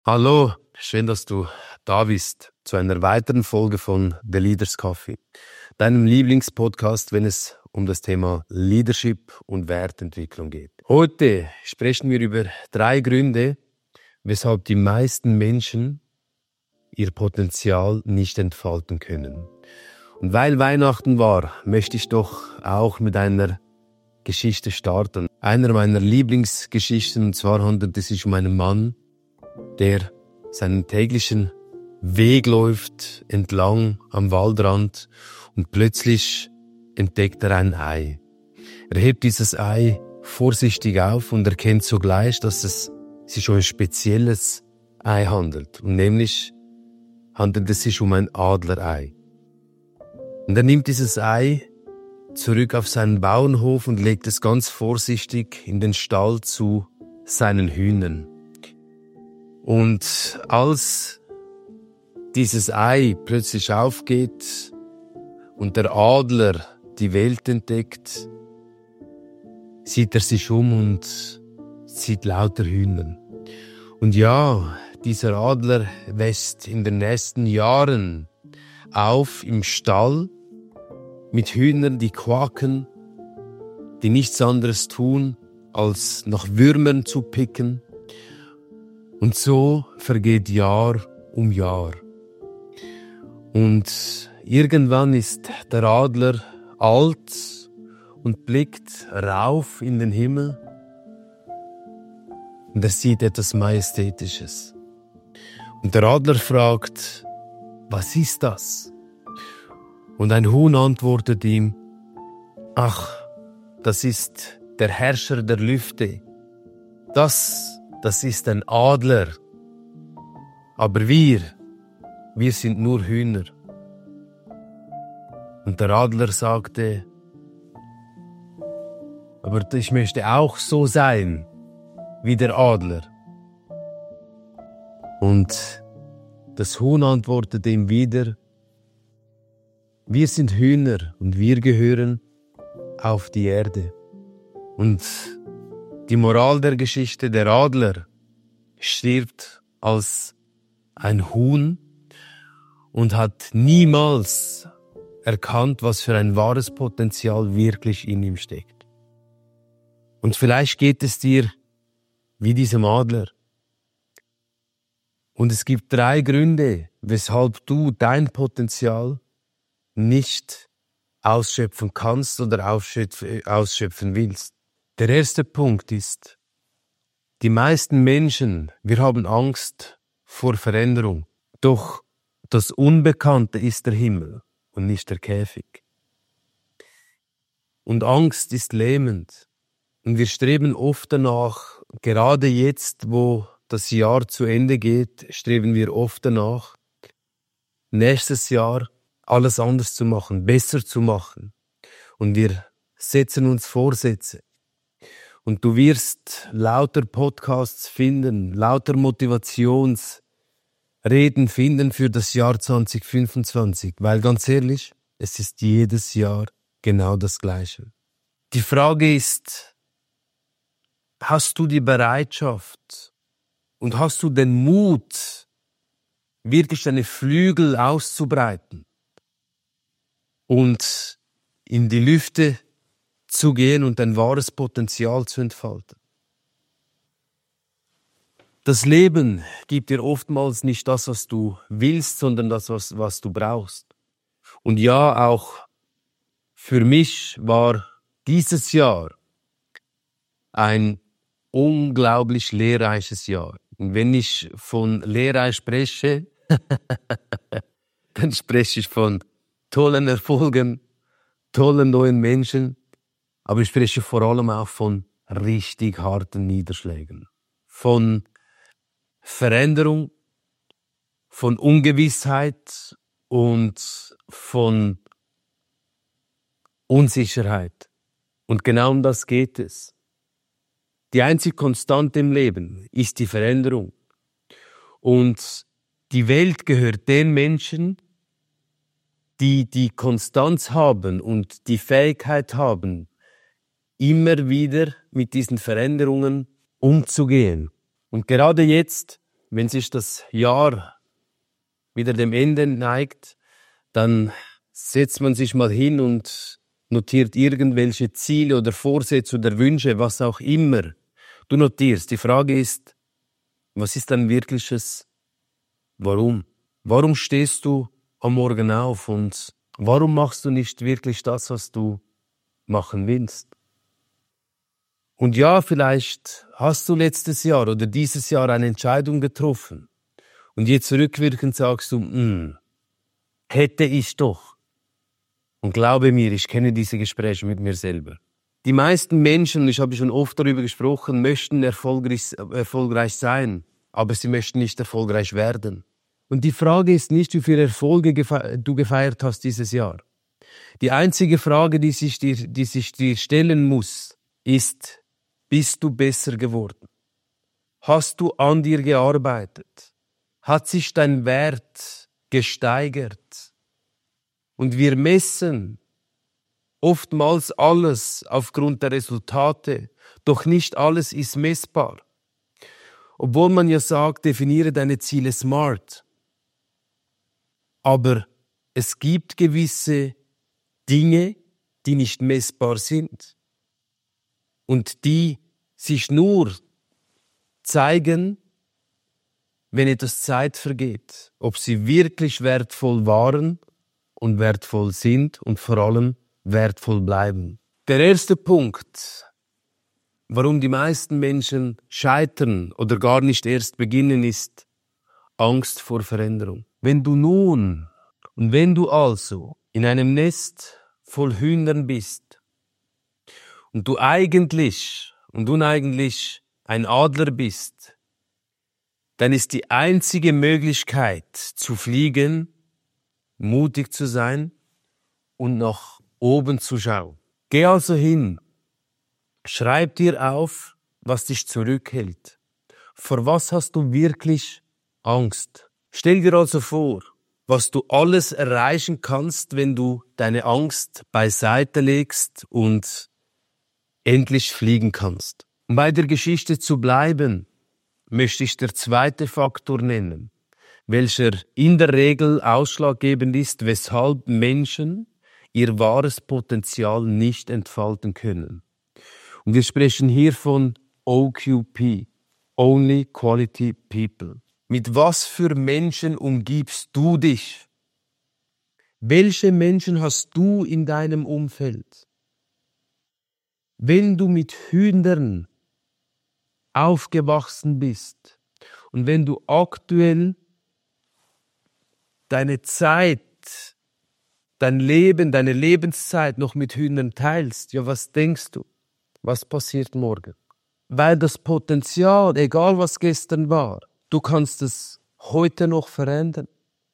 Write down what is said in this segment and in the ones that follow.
Hallo, schön, dass du da bist zu einer weiteren Folge von The Leaders Coffee, deinem Lieblingspodcast, wenn es um das Thema Leadership und Wertentwicklung geht. Heute sprechen wir über 3 Gründe, weshalb die meisten Menschen ihr Potenzial nicht entfalten können. Und weil Weihnachten war, möchte ich doch auch mit einer Geschichte starten. Einer meiner Lieblingsgeschichten, und zwar handelt es sich um einen Mann, der seinen täglichen Weg läuft entlang am Waldrand und plötzlich entdeckt er ein Ei. Er hebt dieses Ei vorsichtig auf und erkennt sogleich, dass es sich um ein spezielles Ei handelt. Und nämlich handelt es sich um ein Adlerei. Und er nimmt dieses Ei zurück auf seinen Bauernhof und legt es ganz vorsichtig in den Stall zu seinen Hühnern. Und als dieses Ei plötzlich aufgeht und der Adler die Welt entdeckt, sieht er sich um und sieht lauter Hühner. Und ja, dieser Adler wächst in den nächsten Jahren auf im Stall mit Hühnern, die quaken, die nichts anderes tun, als nach Würmern zu picken. Und so vergeht Jahr um Jahr. Und irgendwann ist der Adler alt und blickt rauf in den Himmel und er sieht etwas Majestätisches. Und der Adler fragt, was ist das? Und ein Huhn antwortet ihm, ach, das ist der Herrscher der Lüfte. Das ist ein Adler. Aber wir sind nur Hühner. Und der Adler sagte, aber ich möchte auch so sein wie der Adler. Und das Huhn antwortete ihm wieder, wir sind Hühner und wir gehören auf die Erde. Und die Moral der Geschichte, der Adler stirbt als ein Huhn und hat niemals erkannt, was für ein wahres Potenzial wirklich in ihm steckt. Und vielleicht geht es dir wie diesem Adler. Und es gibt 3 Gründe, weshalb du dein Potenzial nicht ausschöpfen kannst oder ausschöpfen willst. Der erste Punkt ist, die meisten Menschen, wir haben Angst vor Veränderung. Doch das Unbekannte ist der Himmel und nicht der Käfig. Und Angst ist lähmend. Und wir streben oft danach, gerade jetzt, wo das Jahr zu Ende geht, streben wir oft danach, nächstes Jahr alles anders zu machen, besser zu machen. Und wir setzen uns Vorsätze. Und du wirst lauter Podcasts finden, lauter Motivationsreden finden für das Jahr 2025. Weil ganz ehrlich, es ist jedes Jahr genau das Gleiche. Die Frage ist, hast du die Bereitschaft und hast du den Mut, wirklich deine Flügel auszubreiten und in die Lüfte zu gehen und dein wahres Potenzial zu entfalten? Das Leben gibt dir oftmals nicht das, was du willst, sondern das, was du brauchst. Und ja, auch für mich war dieses Jahr ein unglaublich lehrreiches Jahr. Und wenn ich von lehrreich spreche, dann spreche ich von tollen Erfolgen, tollen neuen Menschen, aber ich spreche vor allem auch von richtig harten Niederschlägen, von Veränderung, von Ungewissheit und von Unsicherheit. Und genau um das geht es. Die einzige Konstante im Leben ist die Veränderung. Und die Welt gehört den Menschen, die die Konstanz haben und die Fähigkeit haben, immer wieder mit diesen Veränderungen umzugehen. Und gerade jetzt wenn sich das Jahr wieder dem Ende neigt, dann setzt man sich mal hin und notiert irgendwelche Ziele oder Vorsätze oder Wünsche, was auch immer du notierst. Die Frage ist, was ist dein wirkliches Warum? Warum stehst du am Morgen auf und warum machst du nicht wirklich das, was du machen willst? Und ja, vielleicht hast du letztes Jahr oder dieses Jahr eine Entscheidung getroffen und jetzt rückwirkend sagst du, hätte ich doch. Und glaube mir, ich kenne diese Gespräche mit mir selber. Die meisten Menschen, ich habe schon oft darüber gesprochen, möchten erfolgreich sein, aber sie möchten nicht erfolgreich werden. Und die Frage ist nicht, wie viele Erfolge du gefeiert hast dieses Jahr. Die einzige Frage, die sich dir stellen muss, ist, bist du besser geworden? Hast du an dir gearbeitet? Hat sich dein Wert gesteigert? Und wir messen oftmals alles aufgrund der Resultate, doch nicht alles ist messbar. Obwohl man ja sagt, definiere deine Ziele smart. Aber es gibt gewisse Dinge, die nicht messbar sind und die sich nur zeigen, wenn etwas Zeit vergeht, ob sie wirklich wertvoll waren und wertvoll sind und vor allem wertvoll bleiben. Der erste Punkt, warum die meisten Menschen scheitern oder gar nicht erst beginnen, ist Angst vor Veränderung. Wenn du also in einem Nest voll Hühnern bist und du eigentlich und uneigenlich ein Adler bist, dann ist die einzige Möglichkeit zu fliegen, mutig zu sein und nach oben zu schauen. Geh also hin, schreib dir auf, was dich zurückhält. Vor was hast du wirklich Angst? Stell dir also vor, was du alles erreichen kannst, wenn du deine Angst beiseite legst und endlich fliegen kannst. Um bei der Geschichte zu bleiben, möchte ich der zweite Faktor nennen, welcher in der Regel ausschlaggebend ist, weshalb Menschen ihr wahres Potenzial nicht entfalten können. Und wir sprechen hier von OQP, Only Quality People. Mit was für Menschen umgibst du dich? Welche Menschen hast du in deinem Umfeld? Wenn du mit Hühnern aufgewachsen bist und wenn du aktuell deine Zeit, dein Leben, deine Lebenszeit noch mit Hühnern teilst, ja, was denkst du? Was passiert morgen? Weil das Potenzial, egal was gestern war, du kannst es heute noch verändern.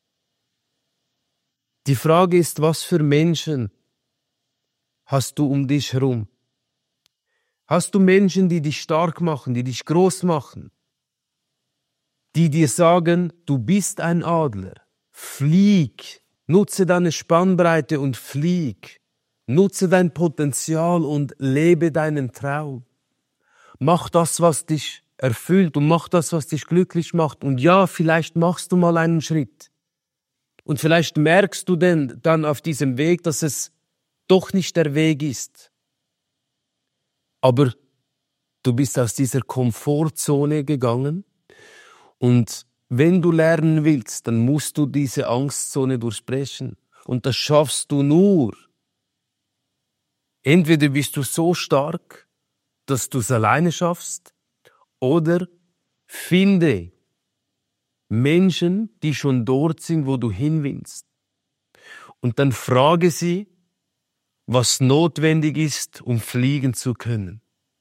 Die Frage ist, was für Menschen hast du um dich herum? Hast du Menschen, die dich stark machen, die dich groß machen? Die dir sagen, du bist ein Adler. Flieg, nutze deine Spannbreite und flieg. Nutze dein Potenzial und lebe deinen Traum. Mach das, was dich erfüllt und mach das, was dich glücklich macht. Und ja, vielleicht machst du mal einen Schritt. Und vielleicht merkst du denn dann auf diesem Weg, dass es doch nicht der Weg ist. Aber du bist aus dieser Komfortzone gegangen und wenn du lernen willst, dann musst du diese Angstzone durchbrechen. Und das schaffst du nur. Entweder bist du so stark, dass du es alleine schaffst, oder finde Menschen, die schon dort sind, wo du hin willst. Und dann frage sie, was notwendig ist, um fliegen zu können.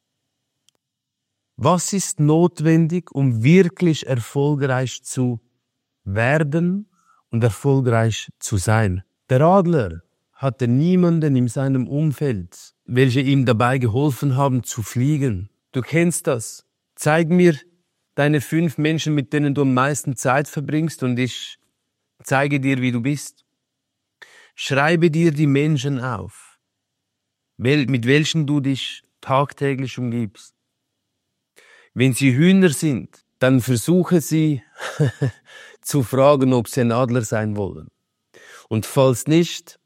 Was ist notwendig, um wirklich erfolgreich zu werden und erfolgreich zu sein? Der Adler hatte niemanden in seinem Umfeld, welche ihm dabei geholfen haben zu fliegen. Du kennst das. Zeig mir deine 5 Menschen, mit denen du am meisten Zeit verbringst und ich zeige dir, wie du bist. Schreibe dir die Menschen auf, mit welchen du dich tagtäglich umgibst. Wenn sie Hühner sind, dann versuche sie zu fragen, ob sie ein Adler sein wollen. Und falls nicht,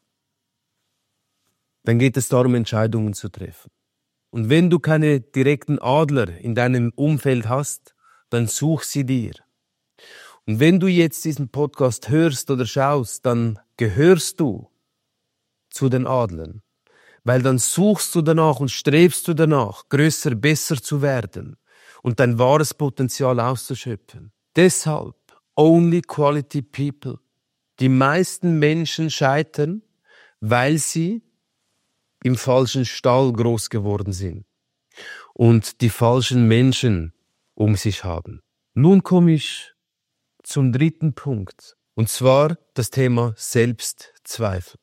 dann geht es darum, Entscheidungen zu treffen. Und wenn du keine direkten Adler in deinem Umfeld hast, dann such sie dir. Und wenn du jetzt diesen Podcast hörst oder schaust, dann gehörst du zu den Adlern. Weil dann suchst du danach und strebst du danach, größer, besser zu werden und dein wahres Potenzial auszuschöpfen. Deshalb, only quality people. Die meisten Menschen scheitern, weil sie im falschen Stall groß geworden sind und die falschen Menschen um sich haben. Nun komme ich zum dritten Punkt, und zwar das Thema Selbstzweifel.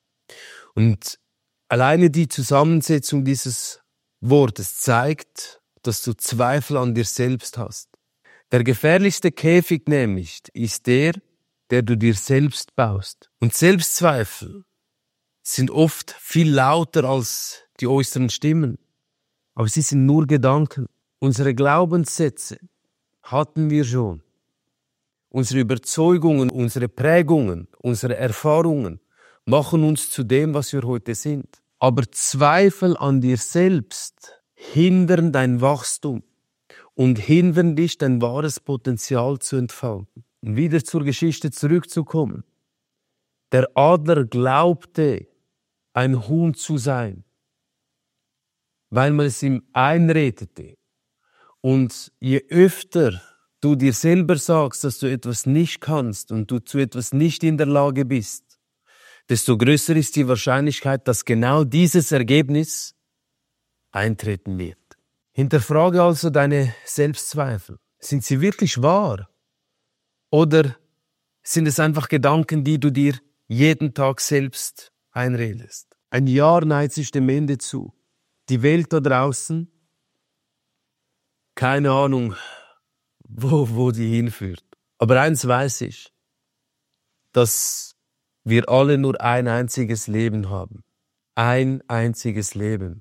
Und alleine die Zusammensetzung dieses Wortes zeigt, dass du Zweifel an dir selbst hast. Der gefährlichste Käfig nämlich ist der du dir selbst baust. Und Selbstzweifel sind oft viel lauter als die äußeren Stimmen. Aber sie sind nur Gedanken. Unsere Glaubenssätze hatten wir schon. Unsere Überzeugungen, unsere Prägungen, unsere Erfahrungen machen uns zu dem, was wir heute sind. Aber Zweifel an dir selbst hindern dein Wachstum und hindern dich, dein wahres Potenzial zu entfalten. Und wieder zur Geschichte zurückzukommen. Der Adler glaubte, ein Huhn zu sein, weil man es ihm einredete. Und je öfter du dir selber sagst, dass du etwas nicht kannst und du zu etwas nicht in der Lage bist, desto größer ist die Wahrscheinlichkeit, dass genau dieses Ergebnis eintreten wird. Hinterfrage also deine Selbstzweifel. Sind sie wirklich wahr? Oder sind es einfach Gedanken, die du dir jeden Tag selbst einredest? Ein Jahr neigt sich dem Ende zu. Die Welt da draußen, keine Ahnung, wo die hinführt. Aber eins weiß ich, dass wir alle nur ein einziges Leben haben. Ein einziges Leben.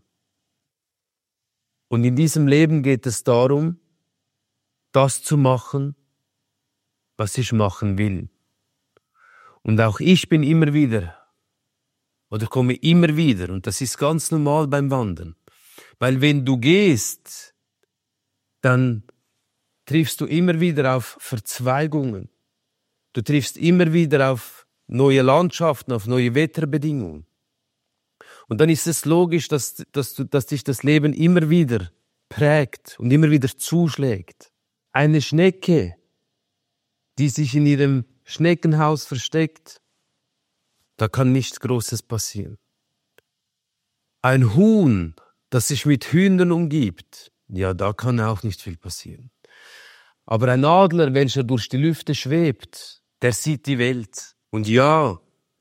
Und in diesem Leben geht es darum, das zu machen, was ich machen will. Und auch ich bin immer wieder, oder komme immer wieder, und das ist ganz normal beim Wandern. Weil wenn du gehst, dann triffst du immer wieder auf Verzweigungen. Du triffst immer wieder auf neue Landschaften, auf neue Wetterbedingungen. Und dann ist es logisch, dass dich das Leben immer wieder prägt und immer wieder zuschlägt. Eine Schnecke, die sich in ihrem Schneckenhaus versteckt, da kann nichts Großes passieren. Ein Huhn, das sich mit Hühnern umgibt, ja, da kann auch nicht viel passieren. Aber ein Adler, welcher durch die Lüfte schwebt, der sieht die Welt. Und ja,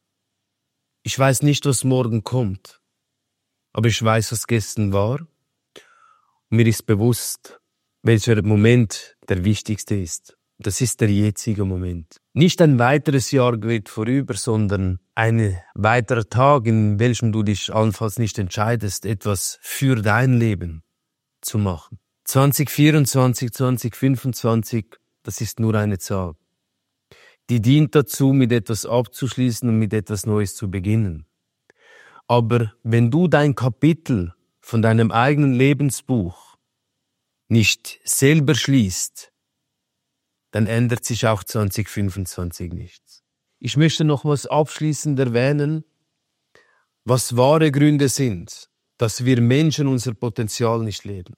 ich weiß nicht, was morgen kommt, aber ich weiß, was gestern war. Und mir ist bewusst, welcher Moment der wichtigste ist. Das ist der jetzige Moment. Nicht ein weiteres Jahr geht vorüber, sondern ein weiterer Tag, in welchem du dich allenfalls nicht entscheidest, etwas für dein Leben zu machen. 2024, 2025, das ist nur eine Zahl. Die dient dazu, mit etwas abzuschließen und mit etwas Neues zu beginnen. Aber wenn du dein Kapitel von deinem eigenen Lebensbuch nicht selber schließt, dann ändert sich auch 2025 nichts. Ich möchte nochmals abschließend erwähnen, was wahre Gründe sind, dass wir Menschen unser Potenzial nicht leben.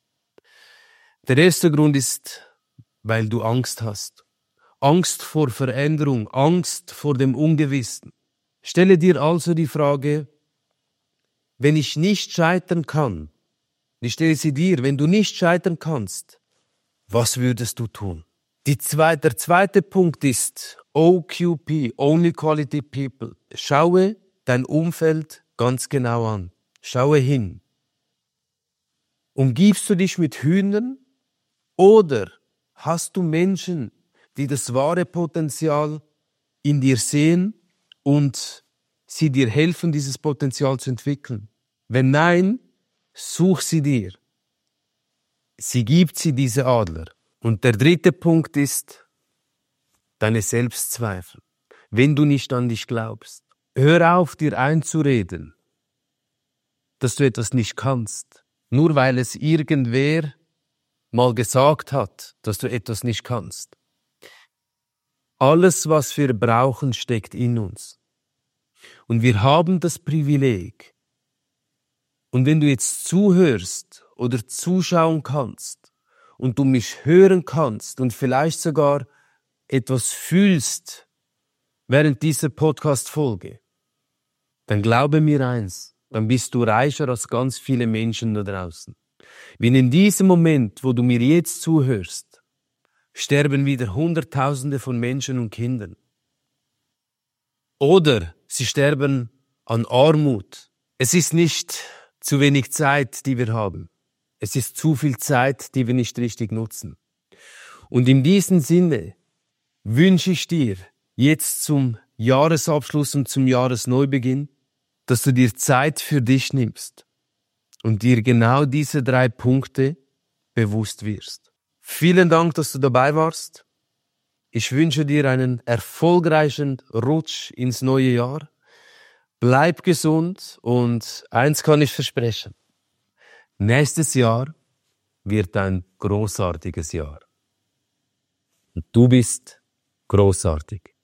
Der erste Grund ist, weil du Angst hast. Angst vor Veränderung, Angst vor dem Ungewissen. Stelle dir also die Frage, wenn ich nicht scheitern kann, ich stelle sie dir, wenn du nicht scheitern kannst, was würdest du tun? Der zweite Punkt ist OQP, Only Quality People. Schaue dein Umfeld ganz genau an. Schaue hin. Umgibst du dich mit Hühnern oder hast du Menschen, die das wahre Potenzial in dir sehen und sie dir helfen, dieses Potenzial zu entwickeln? Wenn nein, such sie dir. Diese Adler. Und der dritte Punkt ist deine Selbstzweifel. Wenn du nicht an dich glaubst, hör auf, dir einzureden, dass du etwas nicht kannst, nur weil es irgendwer mal gesagt hat, dass du etwas nicht kannst. Alles, was wir brauchen, steckt in uns. Und wir haben das Privileg. Und wenn du jetzt zuhörst oder zuschauen kannst und du mich hören kannst und vielleicht sogar etwas fühlst während dieser Podcast-Folge, dann glaube mir eins, dann bist du reicher als ganz viele Menschen da draußen. Wenn in diesem Moment, wo du mir jetzt zuhörst, sterben wieder Hunderttausende von Menschen und Kindern. Oder sie sterben an Armut. Es ist nicht zu wenig Zeit, die wir haben. Es ist zu viel Zeit, die wir nicht richtig nutzen. Und in diesem Sinne wünsche ich dir jetzt zum Jahresabschluss und zum Jahresneubeginn, dass du dir Zeit für dich nimmst und dir genau diese 3 Punkte bewusst wirst. Vielen Dank, dass du dabei warst. Ich wünsche dir einen erfolgreichen Rutsch ins neue Jahr. Bleib gesund und eins kann ich versprechen. Nächstes Jahr wird ein großartiges Jahr. Und du bist großartig.